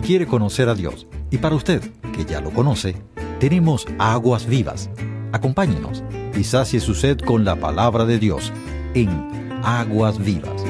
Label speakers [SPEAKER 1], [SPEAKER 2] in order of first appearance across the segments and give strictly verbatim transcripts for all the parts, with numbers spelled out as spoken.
[SPEAKER 1] quiere conocer a Dios. Y para usted, que ya lo conoce, tenemos aguas vivas. Acompáñenos y sacie su sed con la palabra de Dios en Aguas Vivas.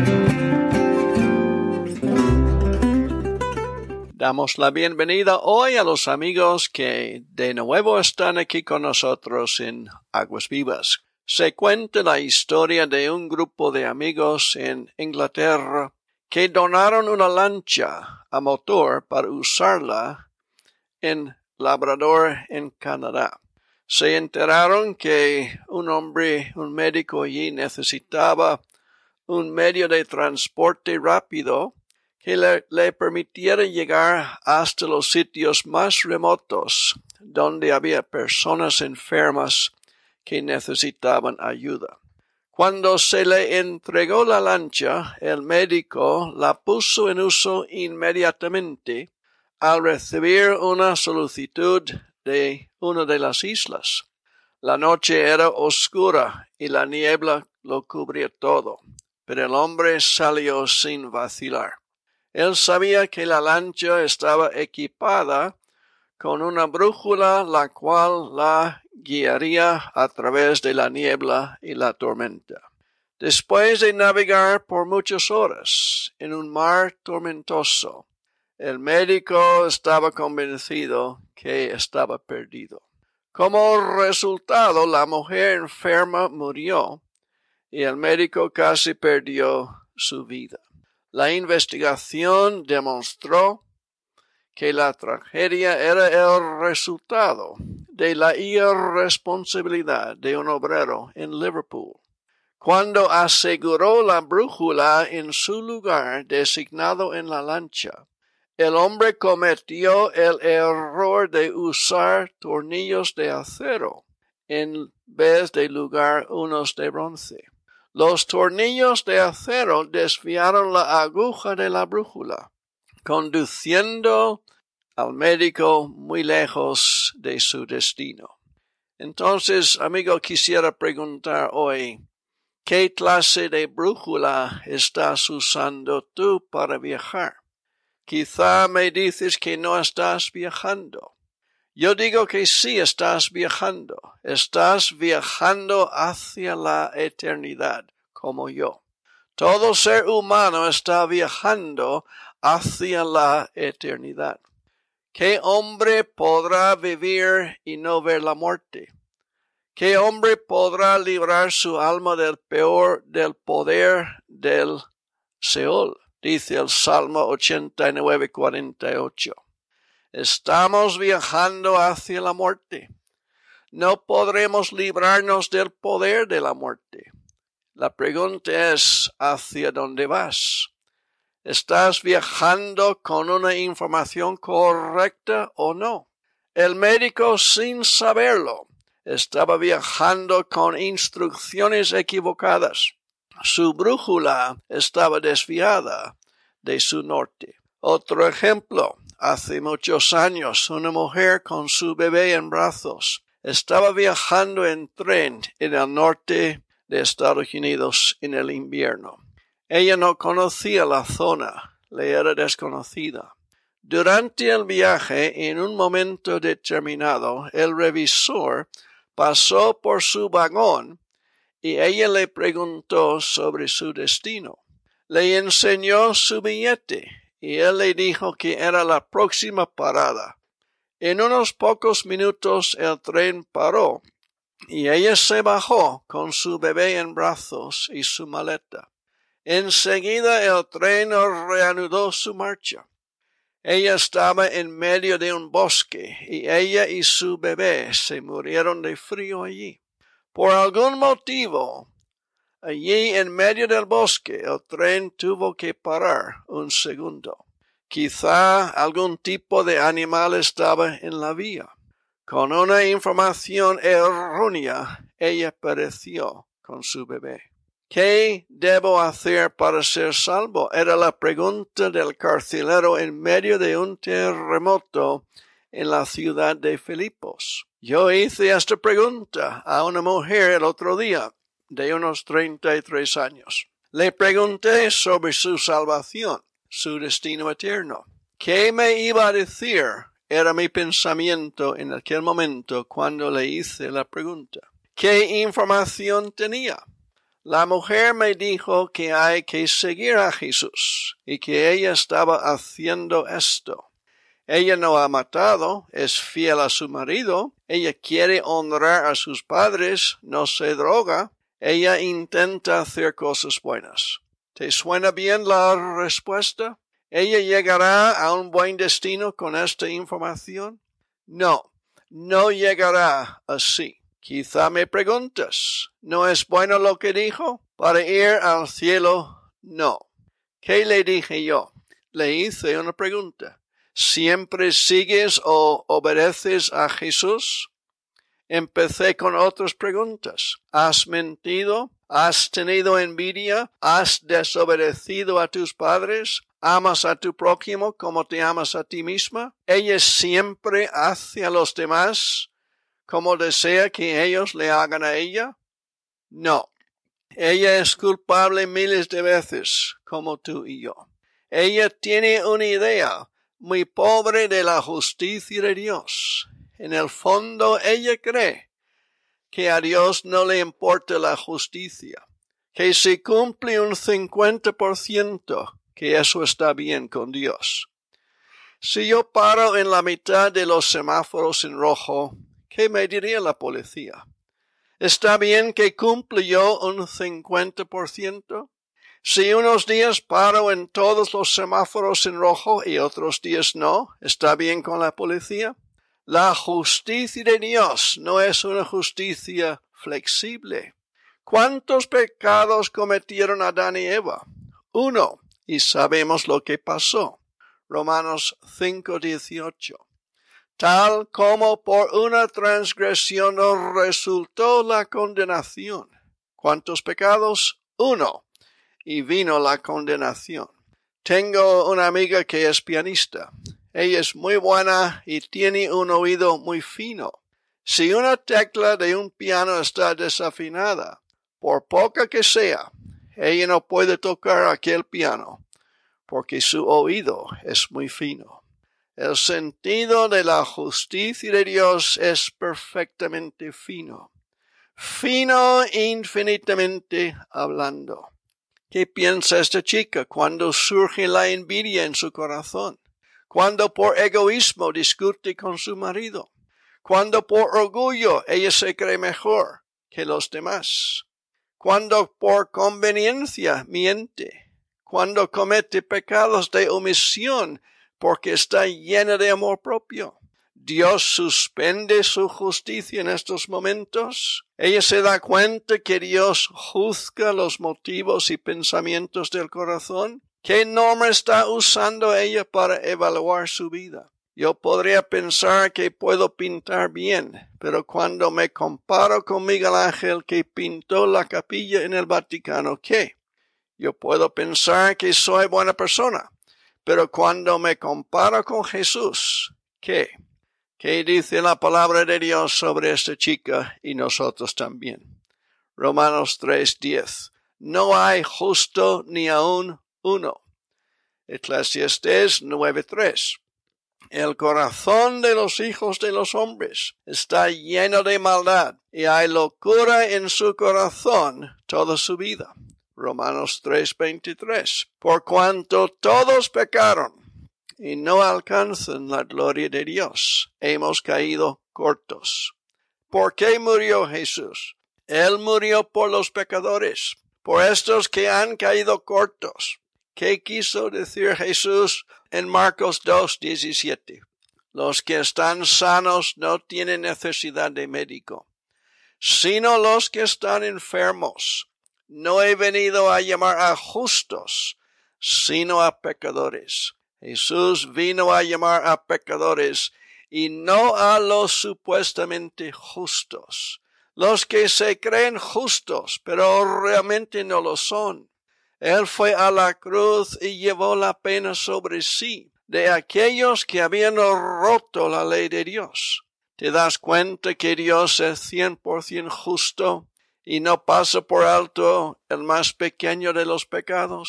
[SPEAKER 2] Damos la bienvenida hoy a los amigos que de nuevo están aquí con nosotros en Aguas Vivas. Se cuenta la historia de un grupo de amigos en Inglaterra que donaron una lancha a motor para usarla en Labrador, en Canadá. Se enteraron que un hombre, un médico allí necesitaba un medio de transporte rápido que le, le permitiera llegar hasta los sitios más remotos donde había personas enfermas que necesitaban ayuda. Cuando se le entregó la lancha, el médico la puso en uso inmediatamente al recibir una solicitud de una de las islas. La noche era oscura y la niebla lo cubría todo, pero el hombre salió sin vacilar. Él sabía que la lancha estaba equipada con una brújula, la cual la guiaría a través de la niebla y la tormenta. Después de navegar por muchas horas en un mar tormentoso, el médico estaba convencido que estaba perdido. Como resultado, la mujer enferma murió y el médico casi perdió su vida. La investigación demostró que la tragedia era el resultado de la irresponsabilidad de un obrero en Liverpool, cuando aseguró la brújula en su lugar designado en la lancha. El hombre cometió el error de usar tornillos de acero en vez de lugar unos de bronce. Los tornillos de acero desviaron la aguja de la brújula, conduciendo al médico muy lejos de su destino. Entonces, amigo, quisiera preguntar hoy, ¿qué clase de brújula estás usando tú para viajar? Quizá me dices que no estás viajando. Yo digo que sí estás viajando. Estás viajando hacia la eternidad, como yo. Todo ser humano está viajando hacia la eternidad. ¿Qué hombre podrá vivir y no ver la muerte? ¿Qué hombre podrá librar su alma del peor, del poder del Seol? Dice el Salmo ochenta y nueve, cuarenta y ocho. Estamos viajando hacia la muerte. No podremos librarnos del poder de la muerte. La pregunta es, ¿hacia dónde vas? ¿Estás viajando con una información correcta o no? El médico, sin saberlo, estaba viajando con instrucciones equivocadas. Su brújula estaba desviada de su norte. Otro ejemplo, hace muchos años, una mujer con su bebé en brazos estaba viajando en tren en el norte de Estados Unidos en el invierno. Ella no conocía la zona, le era desconocida. Durante el viaje, en un momento determinado, el revisor pasó por su vagón y ella le preguntó sobre su destino. Le enseñó su billete y él le dijo que era la próxima parada. En unos pocos minutos el tren paró y ella se bajó con su bebé en brazos y su maleta. Enseguida el tren reanudó su marcha. Ella estaba en medio de un bosque y ella y su bebé se murieron de frío allí. Por algún motivo, allí en medio del bosque, el tren tuvo que parar un segundo. Quizá algún tipo de animal estaba en la vía. Con una información errónea, ella pereció con su bebé. ¿Qué debo hacer para ser salvo? Era la pregunta del carcelero en medio de un terremoto en la ciudad de Filipos. Yo hice esta pregunta a una mujer el otro día, de unos treinta y tres años. Le pregunté sobre su salvación, su destino eterno. ¿Qué me iba a decir? Era mi pensamiento en aquel momento cuando le hice la pregunta. ¿Qué información tenía? La mujer me dijo que hay que seguir a Jesús y que ella estaba haciendo esto. Ella no ha matado, es fiel a su marido, ella quiere honrar a sus padres, no se droga, ella intenta hacer cosas buenas. ¿Te suena bien la respuesta? ¿Ella llegará a un buen destino con esta información? No, no llegará así. Quizá me preguntas, ¿no es bueno lo que dijo? Para ir al cielo, no. ¿Qué le dije yo? Le hice una pregunta. ¿Siempre sigues o obedeces a Jesús? Empecé con otras preguntas. ¿Has mentido? ¿Has tenido envidia? ¿Has desobedecido a tus padres? ¿Amas a tu prójimo como te amas a ti misma? ¿Ella siempre hace a los demás como desea que ellos le hagan a ella? No. Ella es culpable miles de veces, como tú y yo. Ella tiene una idea muy pobre de la justicia de Dios. En el fondo, ella cree que a Dios no le importa la justicia, que si cumple un cincuenta por ciento, que eso está bien con Dios. Si yo paro en la mitad de los semáforos en rojo, ¿qué me diría la policía? ¿Está bien que cumple yo un cincuenta por ciento? Si unos días paro en todos los semáforos en rojo y otros días no, ¿está bien con la policía? La justicia de Dios no es una justicia flexible. ¿Cuántos pecados cometieron Adán y Eva? Uno, y sabemos lo que pasó. Romanos cinco dieciocho. Tal como por una transgresión nos resultó la condenación. ¿Cuántos pecados? Uno. Y vino la condenación. Tengo una amiga que es pianista. Ella es muy buena y tiene un oído muy fino. Si una tecla de un piano está desafinada, por poca que sea, ella no puede tocar aquel piano, porque su oído es muy fino. El sentido de la justicia de Dios es perfectamente fino. Fino infinitamente hablando. ¿Qué piensa esta chica cuando surge la envidia en su corazón? Cuando por egoísmo discute con su marido. Cuando por orgullo ella se cree mejor que los demás. Cuando por conveniencia miente. Cuando comete pecados de omisión porque está llena de amor propio. Dios suspende su justicia en estos momentos. Ella se da cuenta que Dios juzga los motivos y pensamientos del corazón. ¿Qué norma está usando ella para evaluar su vida? Yo podría pensar que puedo pintar bien, pero cuando me comparo con Miguel Ángel que pintó la capilla en el Vaticano, ¿qué? Yo puedo pensar que soy buena persona, pero cuando me comparo con Jesús, ¿qué? ¿Qué dice la palabra de Dios sobre esta chica y nosotros también? Romanos tres diez. No hay justo ni aun uno. Eclesiastés nueve tres. El corazón de los hijos de los hombres está lleno de maldad y hay locura en su corazón toda su vida. Romanos tres veintitrés. Por cuanto todos pecaron y no alcanzan la gloria de Dios, hemos caído cortos. ¿Por qué murió Jesús? Él murió por los pecadores, por estos que han caído cortos. ¿Qué quiso decir Jesús en Marcos dos diecisiete? Los que están sanos no tienen necesidad de médico, sino los que están enfermos. No he venido a llamar a justos, sino a pecadores. Jesús vino a llamar a pecadores y no a los supuestamente justos. Los que se creen justos, pero realmente no lo son. Él fue a la cruz y llevó la pena sobre sí de aquellos que habían roto la ley de Dios. ¿Te das cuenta que Dios es cien por ciento justo y no pasa por alto el más pequeño de los pecados?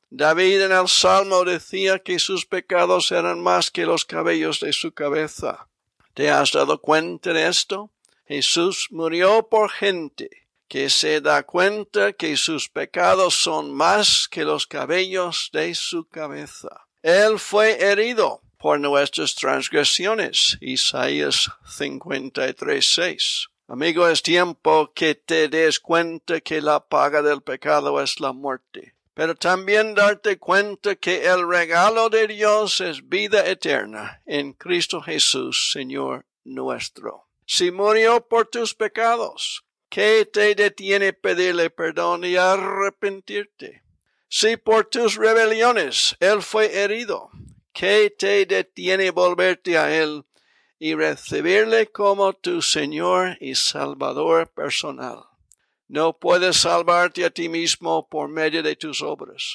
[SPEAKER 2] David en el Salmo decía que sus pecados eran más que los cabellos de su cabeza. ¿Te has dado cuenta de esto? Jesús murió por gente que se da cuenta que sus pecados son más que los cabellos de su cabeza. Él fue herido por nuestras transgresiones. Isaías cincuenta y tres, seis. Amigo, es tiempo que te des cuenta que la paga del pecado es la muerte. Pero también darte cuenta que el regalo de Dios es vida eterna en Cristo Jesús, Señor nuestro. Si murió por tus pecados, ¿qué te detiene pedirle perdón y arrepentirte? Si por tus rebeliones Él fue herido, ¿qué te detiene volverte a Él y recibirle como tu Señor y Salvador personal? No puedes salvarte a ti mismo por medio de tus obras.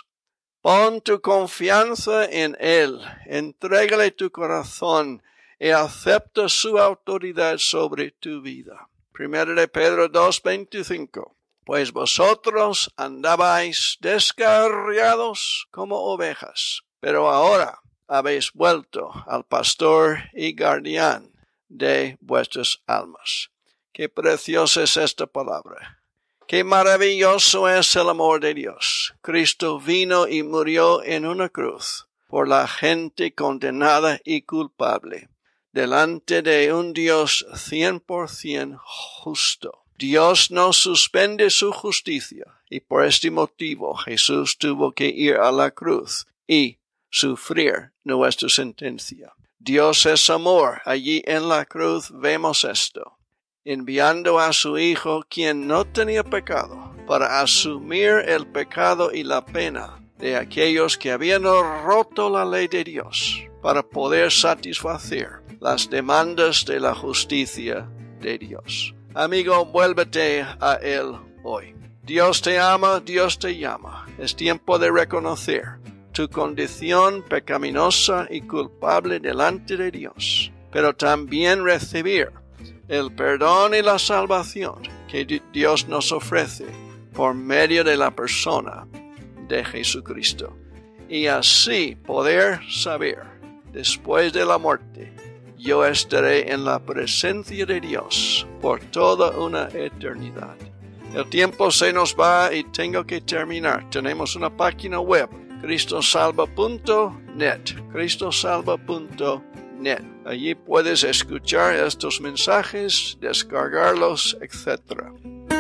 [SPEAKER 2] Pon tu confianza en Él, entrégale tu corazón y acepta su autoridad sobre tu vida. Primero de Pedro dos, veinticinco. Pues vosotros andabais descarriados como ovejas, pero ahora habéis vuelto al pastor y guardián de vuestras almas. Qué preciosa es esta palabra. Qué maravilloso es el amor de Dios. Cristo vino y murió en una cruz por la gente condenada y culpable, delante de un Dios cien por ciento justo. Dios no suspende su justicia, y por este motivo Jesús tuvo que ir a la cruz y sufrir nuestra sentencia. Dios es amor. Allí en la cruz vemos esto, enviando a su Hijo, quien no tenía pecado, para asumir el pecado y la pena de aquellos que habían roto la ley de Dios, para poder satisfacer las demandas de la justicia de Dios. Amigo, vuélvete a Él hoy. Dios te ama, Dios te llama. Es tiempo de reconocer tu condición pecaminosa y culpable delante de Dios, pero también recibir el perdón y la salvación que Dios nos ofrece por medio de la persona de Jesucristo. Y así poder saber, después de la muerte, yo estaré en la presencia de Dios por toda una eternidad. El tiempo se nos va y tengo que terminar. Tenemos una página web, cristo salva punto net, cristo salva punto net. Allí puedes escuchar estos mensajes, descargarlos, etcétera.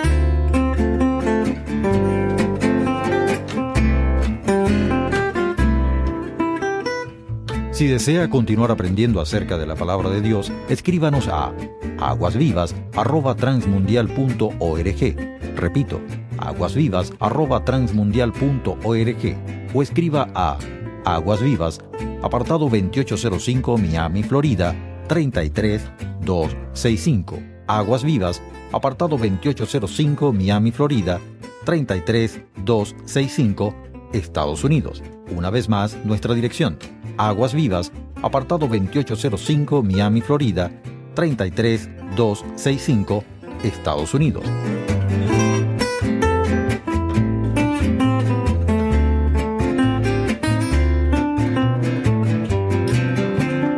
[SPEAKER 1] Si desea continuar aprendiendo acerca de la palabra de Dios, escríbanos a aguasvivas arroba transmundial punto org. Repito, aguasvivas arroba transmundial punto org, o escriba a Aguas Vivas, apartado veintiocho cero cinco, Miami, Florida, treinta y tres mil doscientos sesenta y cinco. Aguas Vivas, apartado veintiocho cero cinco, Miami, Florida, treinta y tres mil doscientos sesenta y cinco, Estados Unidos. Una vez más, nuestra dirección: Aguas Vivas, apartado veintiocho cero cinco, Miami, Florida, treinta y tres mil doscientos sesenta y cinco, Estados Unidos.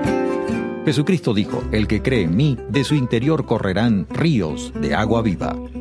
[SPEAKER 1] Jesucristo dijo: el que cree en mí, de su interior correrán ríos de agua viva.